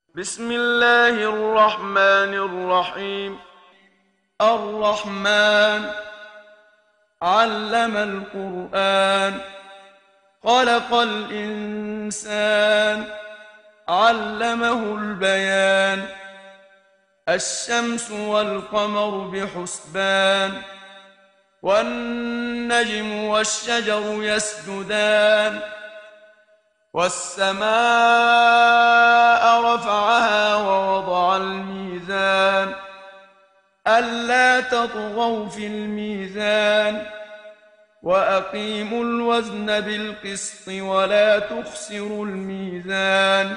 बिस्मिल्लाहिर रहमानिर रहीम। الرحمن علم القرآن خلق الإنسان علمه البيان الشمس والقمر بحسبان والنجم والشجر يسجدان والسماء رفعها ووضع الميزان ألا تطغوا في الميزان وأقيموا الوزن بالقسط ولا تخسروا الميزان।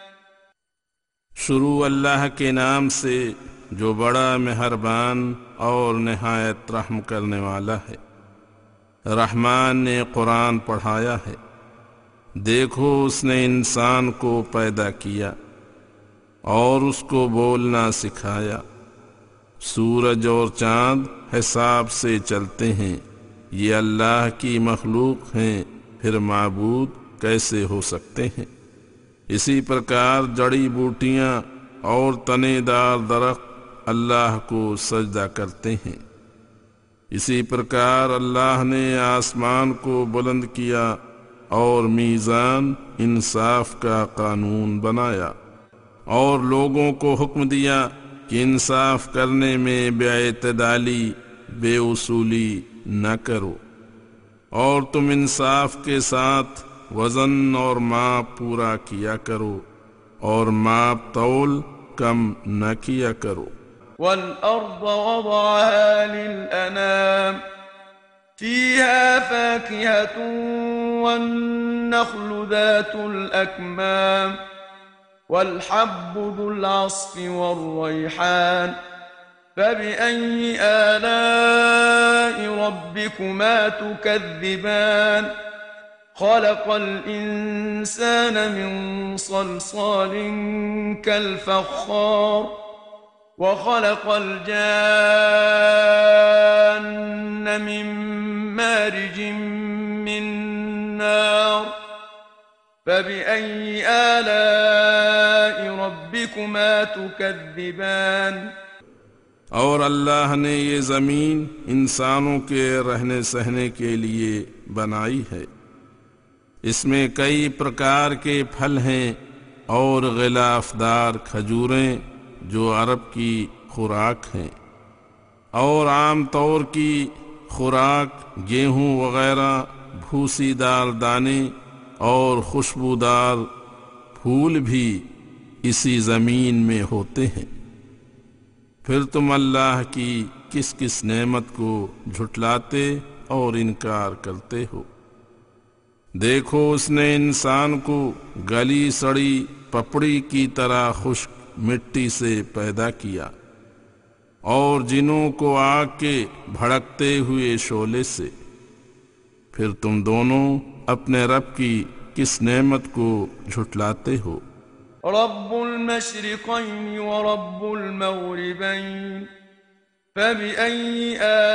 शुरू अल्लाह के नाम से जो बड़ा मेहरबान और निहायत रहम करने वाला है। रहमान ने कुरान पढ़ाया है। देखो उसने इंसान को पैदा किया और उसको बोलना सिखाया। सूरज और चांद हिसाब से चलते हैं। ये अल्लाह की मखलूक हैं, फिर माबूद कैसे हो सकते हैं। इसी प्रकार जड़ी बूटियां और तनेदार दरख्त अल्लाह को सजदा करते हैं। इसी प्रकार अल्लाह ने आसमान को बुलंद किया और मीज़ान इंसाफ का कानून बनाया और लोगों को हुक्म दिया कि इंसाफ करने में बेइतदाली बेउसूली न करो और तुम इंसाफ के साथ वजन और माप पूरा किया करो और माप तौल कम न किया करो। والأرض وضعها للأنام فيها فاكهة والنخل ذات الأكمام والحب ذو العصف والريحان فبأي آلاء ربكما تكذبان خلق الإنسان من صلصال كالفخار وخلق الجان من مارج من نار فبأي آلاء ربكما تكذبان। और अल्लाह ने ये ज़मीन इंसानों के रहने सहने के लिए बनाई है। इसमें कई प्रकार के फल हैं और गिलाफदार खजूरें जो अरब की खुराक हैं और आम तौर की खुराक गेहूं वगैरह भूसीदार दाने और खुशबूदार फूल भी इसी ज़मीन में होते हैं। फिर तुम अल्लाह की किस किस नेमत को झुटलाते और इनकार करते हो। देखो उसने इंसान को गली सड़ी पपड़ी की तरह खुश्क मिट्टी से पैदा किया और जिनों को आग के भड़कते हुए शोले से। फिर तुम दोनों अपने रब की किस नेमत को झुटलाते हो। रब्बुल मशरिक़ैन व रब्बुल मग़रिबैन फबिअय्यि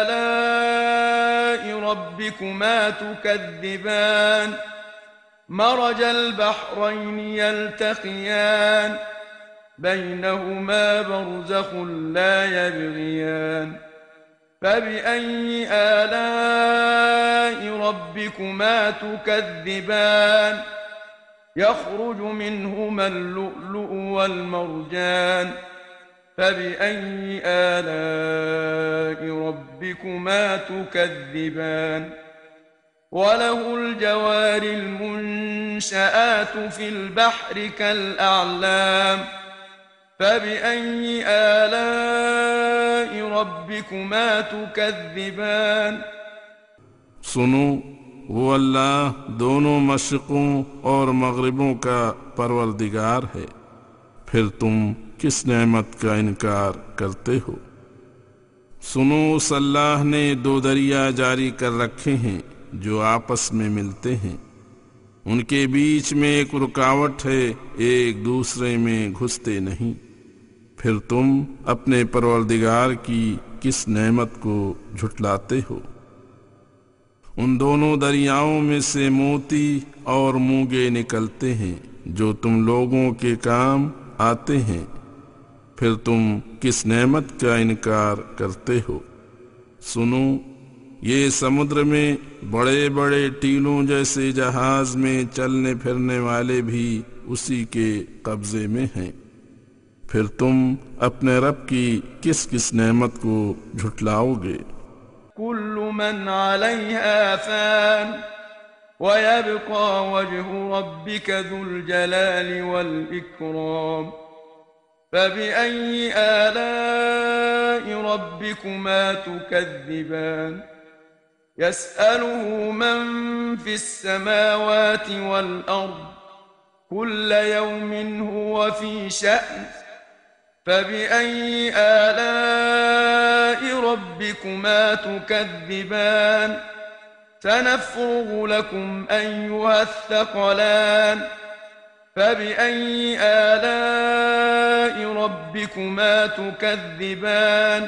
आलाइ रब्बिकुमा तुकज़्ज़िबान मरजल बहरैन यल्तक़ियान बैनहुमा बरज़ख़ुन ला यबग़ियान फबिअय्यि आलाइ रब्बिकुमा तुकज़्ज़िबान यख़रुज मिन्हुमा अल-लुअ्लुअु वल-मरजान फबिअय्यि आलाइ रब्बिकुमा तुकज़्ज़िबान वलहुल जवारिल मुंशआतु फिल बहरि कल-अअलाम फबिअय्यि आलाइ रब्बिकुमा तुकज़्ज़िबान। सुनो, वो अल्लाह दोनों मशरिकों और मगरिबों का परवरदिगार है। फिर तुम किस नेमत का इनकार करते हो। सुनो, उस अल्लाह ने दो दरिया जारी कर रखे हैं जो आपस में मिलते हैं। उनके बीच में एक रुकावट है, एक दूसरे में घुसते नहीं। फिर तुम अपने परवरदिगार की किस नेमत को झुटलाते हो। उन दोनों दरियाओं में से मोती और मूंगे निकलते हैं जो तुम लोगों के काम आते हैं, फिर तुम किस नेमत का इनकार करते हो। सुनो, ये समुद्र में बड़े बड़े टीलों जैसे जहाज में चलने फिरने वाले भी उसी के कब्जे में हैं। फिर तुम अपने रब की किस किस नेमत को झुटलाओगे। कुल्लु मन अलैहा फान वयब्का वजहु रब्बिका दुल जलाली वल इकराम फबिअय्यि आलाइ रब्बिकुमा तुकज़्ज़िबान यसअलुहु मन फिस समावाति वल अर्द कुल्ल यौमिन हुवा फी शअन फबिअय्यि आलाइ रब्बिकुमा तुकज़्ज़िबान सनफ़्रुगु लकुम अय्युहा थक़लान फबिअय्यि आलाइ रब्बिकुमा तुकज़्ज़िबान।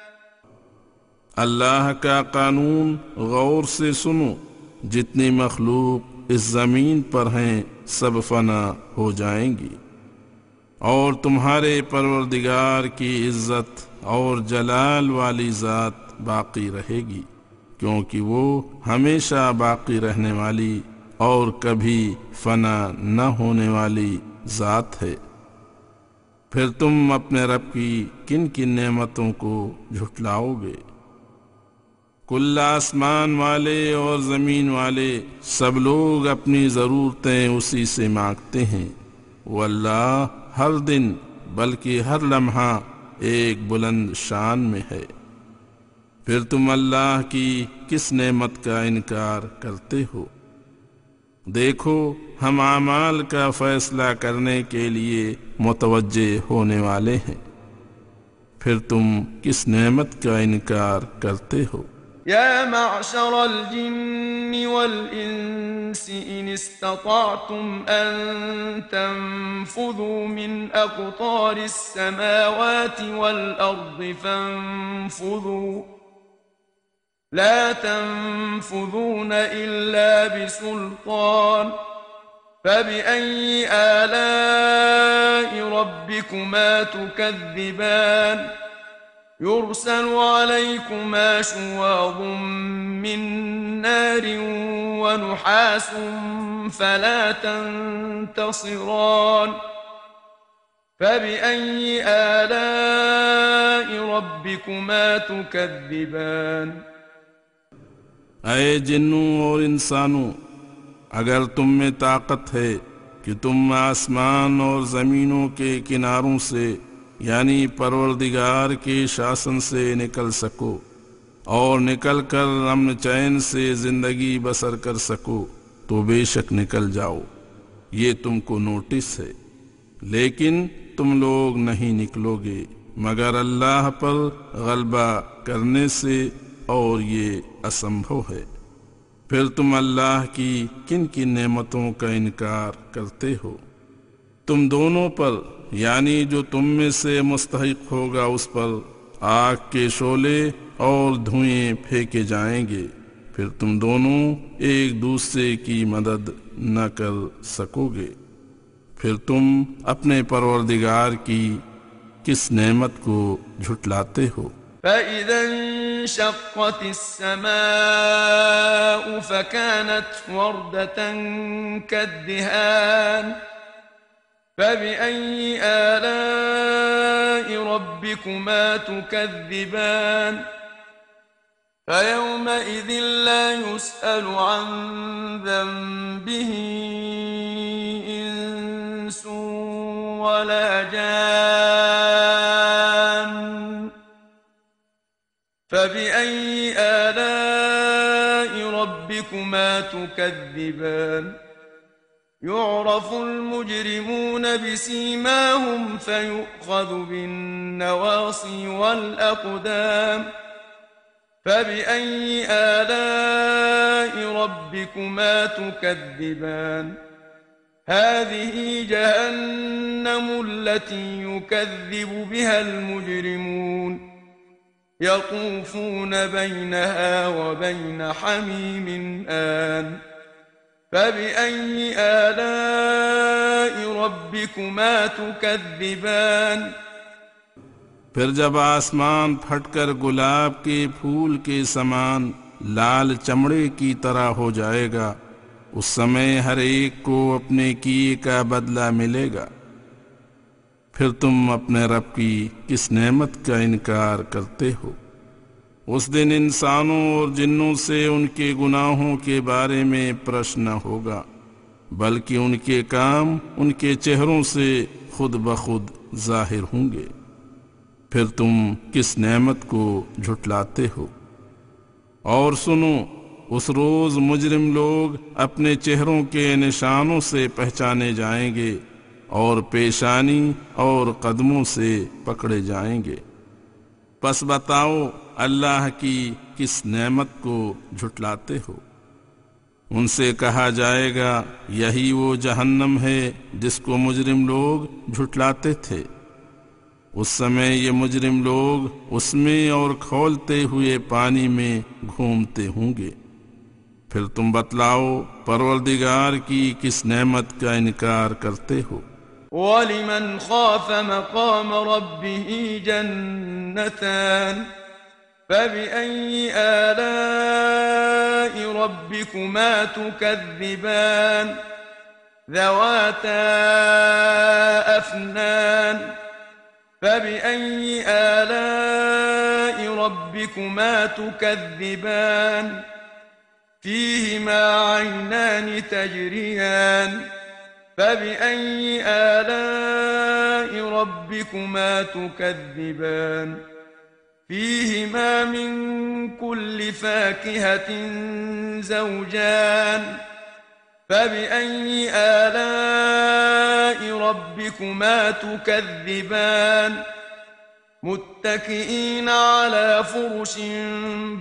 अल्लाह का कानून गौर से सुनो। जितनी मखलूक इस जमीन पर हैं सब फना हो जाएंगी, और तुम्हारे परवरदिगार की इज्जत और जलाल वाली जात बाकी रहेगी, क्योंकि वो हमेशा बाकी रहने वाली और कभी फना न होने वाली जात है। फिर तुम अपने रब की किन किन नेमतों को झुटलाओगे। कुल आसमान वाले और जमीन वाले सब लोग अपनी ज़रूरतें उसी से मांगते हैं। वो अल्लाह हर दिन बल्कि हर लम्हा एक बुलंद शान में है। फिर तुम अल्लाह की किस नेमत का इनकार करते हो। देखो, हम आमाल का फैसला करने के लिए मुतवज्जे होने वाले हैं। फिर तुम किस नेमत का इनकार करते हो। या मअशरल जिन्नि वल इंसि इन इस्तताअतुम अन तंफुदू मिन अक़तारिस समावाति वल अर्दि फंफुदू ला तंफुदून इल्ला बिसुल्तान फबिअय्यि आलाइ रब्बिकुमा तुकज़्ज़िबान युरसलु अलैकुमा शुवाज़ुम मिन नारिन व नुहासुन फला तंतसिरान फबिअय्यि आलाइ रब्बिकुमा तुकज़्ज़िबान। ऐ जिन्नों और इंसानों, अगर तुम में ताकत है कि तुम आसमान और ज़मीनों के किनारों से यानी परवरदिगार के शासन से निकल सको और निकल कर अमन चैन से जिंदगी बसर कर सको, तो बेशक निकल जाओ। ये तुमको नोटिस है, लेकिन तुम लोग नहीं निकलोगे मगर अल्लाह पर गलबा करने से, और ये असंभव है। फिर तुम अल्लाह की किन किन नेमतों का इनकार करते हो। तुम दोनों पर यानी जो तुम में से मुस्तहिक होगा उस पर आग के शोले और धुएं फेंके जाएंगे। फिर तुम दोनों एक दूसरे की मदद न कर सकोगे। फिर तुम अपने परवरदिगार की किस नेमत को झुटलाते हो। فإذا انشقت السماء فكانت وردة كالدهان فبأي آلاء ربكما تكذبان فيومئذ لا يسأل عن ذنبه إنس ولا جان فبأي آلاء ربكما تكذبان يعرف المجرمون بسيماهم فيؤخذ بالنواصي والأقدام فبأي آلاء ربكما تكذبان هذه جهنم التي يكذب بها المجرمون يطوفون بينها وبين حميم آن فبأي آلاء ربكما تكذبان फिर जब आसमान फटकर गुलाब के फूल के समान लाल चमड़े की तरह हो जाएगा, उस समय हर एक को अपने किए का बदला मिलेगा। फिर तुम अपने रब की किस नेमत का इनकार करते हो। उस दिन इंसानों और जिन्नों से उनके गुनाहों के बारे में प्रश्न होगा, बल्कि उनके काम उनके चेहरों से खुद ब खुद जाहिर होंगे। फिर तुम किस नेमत को झुटलाते हो। और सुनो, उस रोज मुजरिम लोग अपने चेहरों के निशानों से पहचाने जाएंगे और पेशानी और कदमों से पकड़े जाएंगे। बस बताओ, अल्लाह की किस नेमत को झुटलाते हो। उनसे कहा जाएगा, यही वो जहन्नम है जिसको मुजरिम लोग झुटलाते थे। उस समय ये मुजरिम लोग उसमें और खौलते हुए पानी में घूमते होंगे। फिर तुम बतलाओ, परवरदिगार की किस नेमत का इनकार करते हो। वलिमन खाफ मकाम रब्बिही जन्नतान फबिअय्यि आलाइ रब्बिकुमा तुकज़्ज़िबान ज़वाता अफ़नान फबिअय्यि आलाइ रब्बिकुमा तुकज़्ज़िबान फीहिमा ऐनान तजरियान फबिअय्यि आलाइ रब्बिकुमा तुकज़्ज़िबान फीहिमा मिन कुल्लि फाकिहतिन ज़ौजान फबिअय्यि आलाइ रब्बिकुमा तुकज़्ज़िबान मुत्तकिईन अला फुरुशिन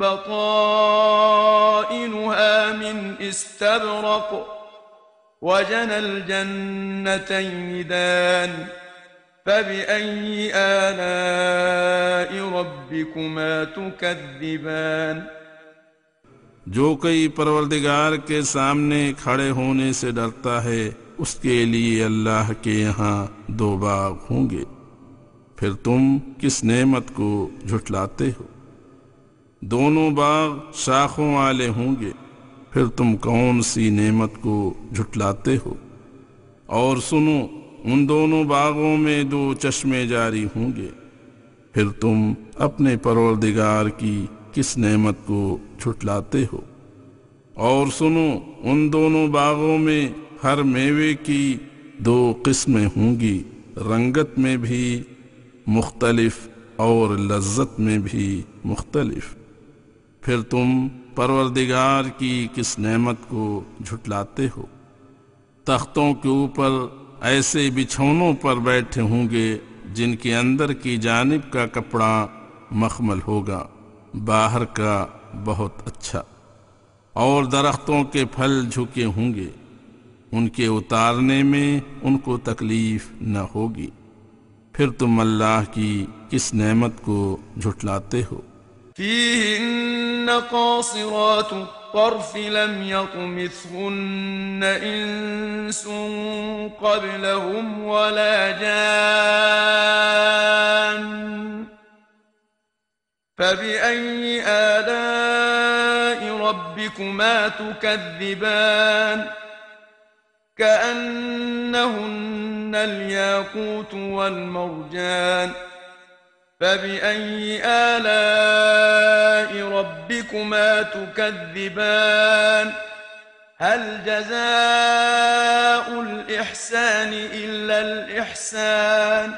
बताइनुहा मिन इस्तबरक़ वजनल जन्नतैन दान फबिअय्यि आलाइ रब्बिकुमा तुकज़्ज़िबान। जो कोई परवरदिगार के सामने खड़े होने से डरता है, उसके लिए अल्लाह के यहाँ दो बाग होंगे। फिर तुम किस नेमत को झुटलाते हो। दोनों बाग शाखों वाले होंगे। फिर तुम कौन सी नेमत को झुटलाते हो। और सुनो, उन दोनों बागों में दो चश्मे जारी होंगे। फिर तुम अपने परवरदिगार की किस नेमत को झुटलाते हो। और सुनो, उन दोनों बागों में हर मेवे की दो किस्में होंगी, रंगत में भी मुख्तलिफ और लज्जत में भी मुख्तलिफ। फिर तुम परवरदिगार की किस नेमत को झुटलाते हो। तख्तों के ऊपर ऐसे बिछौनों पर बैठे होंगे जिनके अंदर की जानिब का कपड़ा मखमल होगा, बाहर का बहुत अच्छा। और दरख्तों के फल झुके होंगे, उनके उतारने में उनको तकलीफ न होगी। फिर तुम अल्लाह की किस नेमत को झुटलाते हो। फीहिन्न क़ासिरातु الطرف لم يطمثهن إنس قبلهم ولا جان فبأي آلاء ربكما تكذبان كأنهن الياقوت والمرجان فبأي آلاء ربكما تكذبان هل جزاء الإحسان إلا الإحسان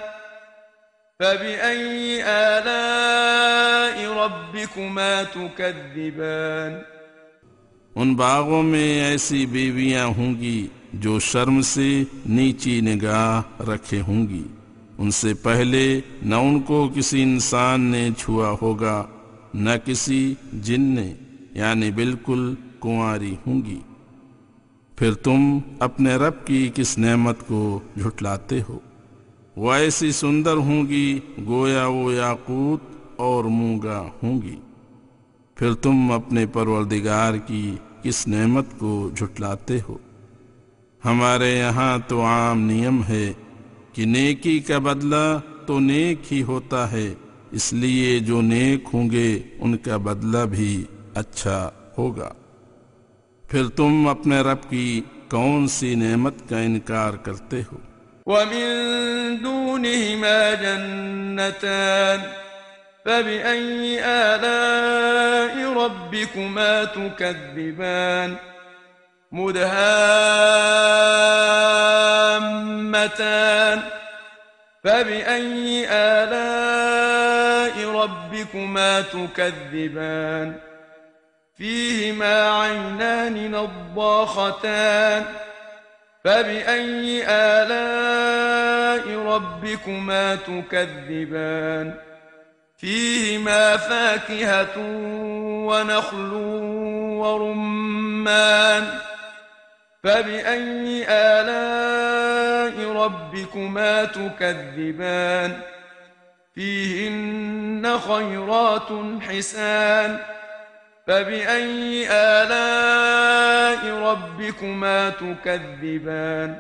فبأي آلاء ربكما تكذبان। उन बागों में ऐसी बीवियां होंगी जो शर्म से नीची निगाह रखे होंगी। उनसे पहले न उनको किसी इंसान ने छुआ होगा न किसी जिन ने, यानी बिल्कुल कुंवारी होंगी। फिर तुम अपने रब की किस नेमत को झुटलाते हो। वो ऐसी सुंदर होंगी गोया वो याकूत और मूंगा होंगी। फिर तुम अपने परवरदिगार की किस नेमत को झुटलाते हो। हमारे यहाँ तो आम नियम है कि नेकी का बदला तो नेक ही होता है, इसलिए जो नेक होंगे उनका बदला भी अच्छा होगा। फिर तुम अपने रब की कौन सी नेमत का इनकार करते हो। वमिन दूनिहिमा जन्नतान फबिअय्यि आलाइ रब्बिकुमा तुकद्दिबान मुदहाम्मतान फबिअय्यि आलाइ रब्बिकुमा तुकद्दिबान فيهما عينان نضاختان فبأي آلاء ربكما تكذبان فيهما فاكهة ونخل ورمان فبأي آلاء ربكما تكذبان فيهن خيرات حسان فبأي آلاء ربكما تكذبان।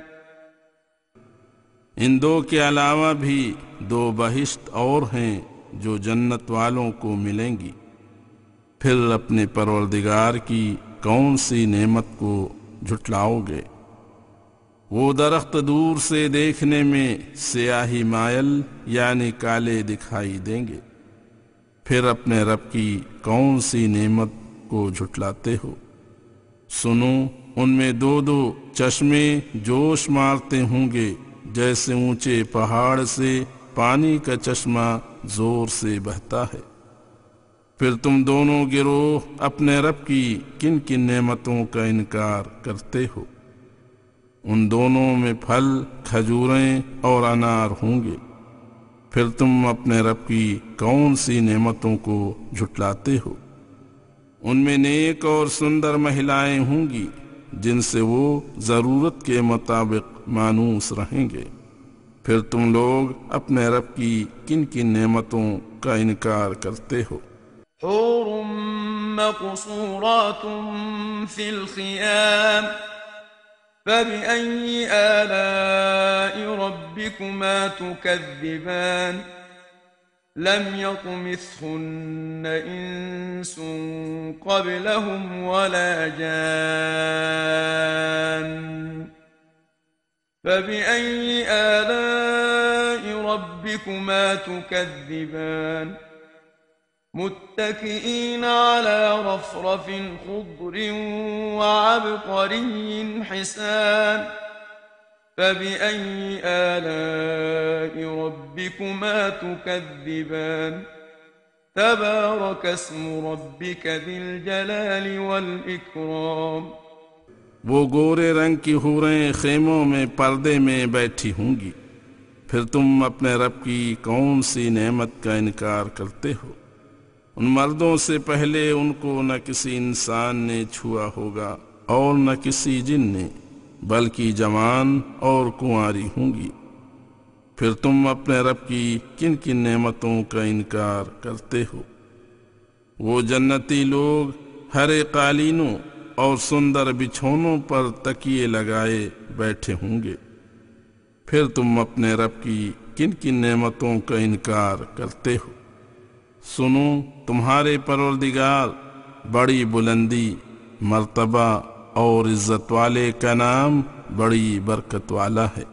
इन दो के अलावा भी दो बहिश्त और हैं जो जन्नत वालों को मिलेंगी। फिर अपने परवरदिगार की कौन सी नेमत को झुटलाओगे। वो दरख्त दूर से देखने में स्याही मायल यानी काले दिखाई देंगे। फिर अपने रब की कौन सी नेमत को झुटलाते हो। सुनो, उनमें दो दो चश्मे जोश मारते होंगे, जैसे ऊंचे पहाड़ से पानी का चश्मा जोर से बहता है। फिर तुम दोनों गिरोह अपने रब की किन किन नेमतों का इनकार करते हो। उन दोनों में फल, खजूरें और अनार होंगे। फिर तुम अपने रब की कौन सी नेमतों को झुटलाते हो। उनमें नेक और सुंदर महिलाएं होंगी, जिनसे वो जरूरत के मुताबिक मानूस रहेंगे। फिर तुम लोग अपने रब की किन किन नेमतों का इनकार करते हो। हूरुम मक़सूरातुम फिल ख़ियाम फबिअय्यि आलाइ रब्बिकुमा तुकद्दिबान लम यत्मिसहुन्न इंसुन क़ब्लहुम वला जान फबिअय्यि आलाइ रब्बिकुमा तुकद्दिबान मुत्तकिईन अला रफ़रफ़िन ख़ुद्रिन वअबक़रिय्यिन हिसान फबिअय्यि आलाइ रब्बिकुमा तुकद्दिबान तबारक अस्मु रब्बिक ज़िल जलालि वल इकराम। वो गोरे रंग की हूरें खेमों में पर्दे में बैठी होंगी। फिर तुम अपने रब की कौन सी नेमत का इनकार करते हो। उन मर्दों से पहले उनको न किसी इंसान ने छुआ होगा और न किसी जिन ने, बल्कि जवान और कुंवारी होंगी। फिर तुम अपने रब की किन किन नेमतों का इनकार करते हो। वो जन्नती लोग हरे कालीनों और सुंदर बिछौनों पर तकिए लगाए बैठे होंगे। फिर तुम अपने रब की किन किन नेमतों का इनकार करते हो। सुनो, तुम्हारे परवरदिगार बड़ी बुलंदी, मर्तबा और इज्जत वाले का नाम बड़ी बरकत वाला है।